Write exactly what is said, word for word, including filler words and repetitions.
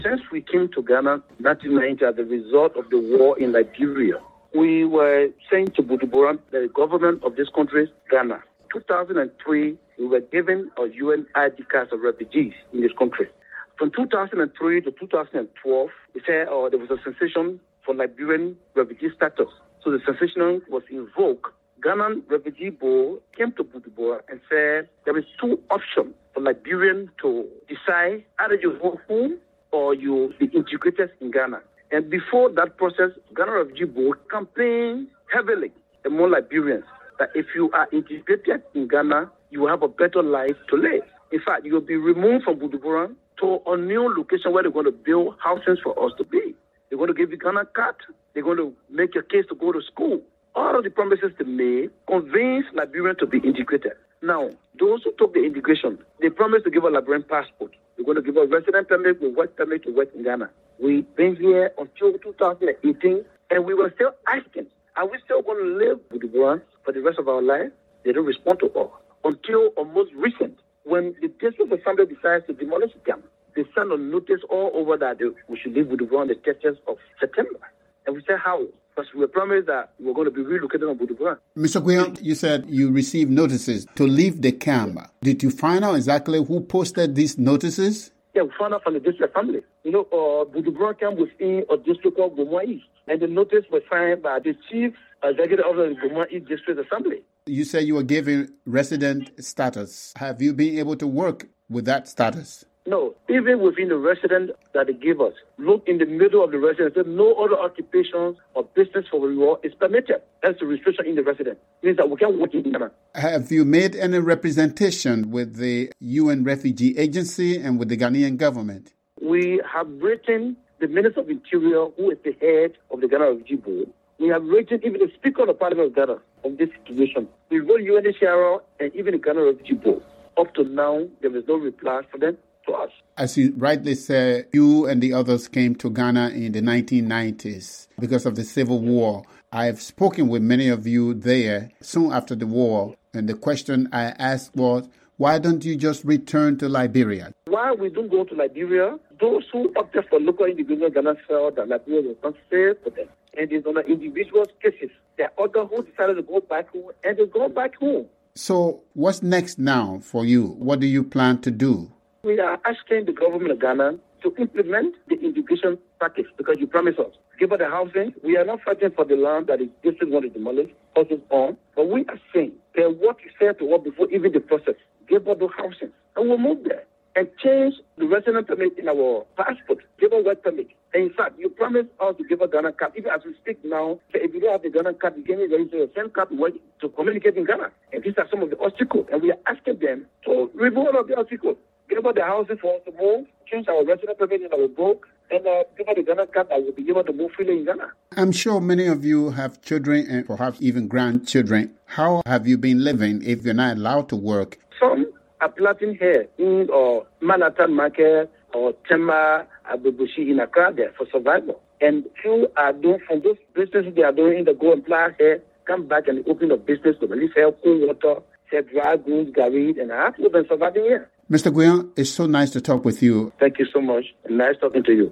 Since we came to Ghana in nineteen ninety as a result of the war in Liberia, we were saying to Bujumbura, the government of this country, Ghana, two thousand three, we were given a U N I D cards of refugees in this country. From two thousand three to two thousand twelve, we said uh, there was a sensation for Liberian refugee status. So the sensation was invoked. Ghanaian Refugee Board came to Bujumbura and said there is two options for Liberians to decide either you go home or you be integrated in Ghana. And before that process, Ghana Refugee Board campaigned heavily among Liberians that if you are integrated in Ghana, you will have a better life to live. In fact, you will be removed from Bujumbura to a new location where they're going to build houses for us to be. They're going to give you Ghana card. They're going to make your case to go to school. All of the promises they made convinced Liberians to be integrated. Now, those who took the integration, they promised to give a Liberian passport. They're going to give a resident permit with work permit to work in Ghana. We've been here until two thousand eighteen, and we were still asking, are we still going to live with the Bujumbura for the rest of our life? They don't respond to us. Until almost recent, when the district assembly decides to demolish the camp, they send a notice all over that they, we should live with the Bujumbura on the thirtieth of September. And we said, how? Because we were promised that we were going to be relocated on Bujumbura. Mister Guion, you said you received notices to leave the camp. Did you find out exactly who posted these notices? Yeah, we found out from the district assembly. You know, uh, Bujumbura camp was in a district called Gomua East. And the notice was signed by the chief executive of the Gomua East District Assembly. You said you were given resident status. Have you been able to work with that status? No, even within the residence that they give us, look in the middle of the residence, no other occupations or business for reward is permitted. That's the restriction in the residence. It means that we can't work in Ghana. Have you made any representation with the U N Refugee Agency and with the Ghanaian government? We have written the Minister of Interior, who is the head of the Ghana Refugee Board. We have written even the Speaker of the Parliament of Ghana on this situation. We wrote U N H C R and even the Ghana Refugee Board. Up to now, there is no reply for them. To us. As you rightly said, you and the others came to Ghana in the nineteen nineties because of the Civil War. I've spoken with many of you there soon after the war, and the question I asked was, why don't you just return to Liberia? Why we don't go to Liberia? Those who opted for local individual Ghana felt that Liberia was not safe for them. And it's on the individual cases. There are others who decided to go back home, and they go back home. So what's next now for you? What do you plan to do? We are asking the government of Ghana to implement the integration package because you promised us. Give us the housing. We are not fighting for the land that the district want to demolish, houses on. But we are saying that what you said to us before even the process, give us the housing. And we'll move there and change the resident permit in our passport. Give us work permit. And in fact, you promised us to give a Ghana card. Even as we speak now, if you don't have the Ghana card, you can register your same card to communicate in Ghana. And these are some of the obstacles. And we are asking them to remove all of the obstacles. Give us the housing for us to move, change our resident permit in our book, and uh, give us the Ghana card that will be able to move freely in Ghana. I'm sure many of you have children and perhaps even grandchildren. How have you been living if you're not allowed to work? Some are plaiting hair in or Manhattan Market or Tema, Abubushi in Accra there for survival. And few are doing from those businesses they are doing, they go and plant hair, come back and open a business to release hair, cool water, sell dry goods, garage, and I have to been surviving here. Mister Guion, it's so nice to talk with you. Thank you so much. Nice talking to you.